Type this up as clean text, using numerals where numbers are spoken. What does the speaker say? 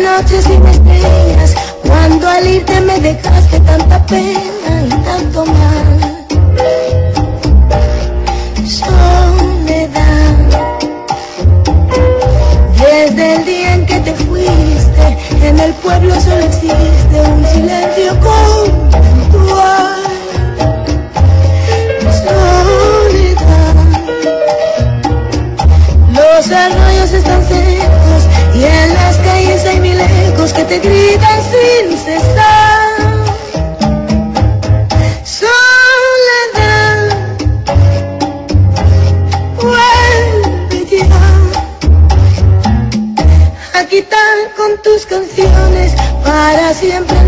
noche sin estrellas, cuando al irte me dejaste tanta pena y tanto mal. Soledad, desde el día en que te fuiste, en el pueblo solo existe un silencio conventual. Soledad, los arroyos están secos y en las calles hay mil ecos que te gritan sin cesar. Soledad, vuelve ya a quitar con tus canciones para siempre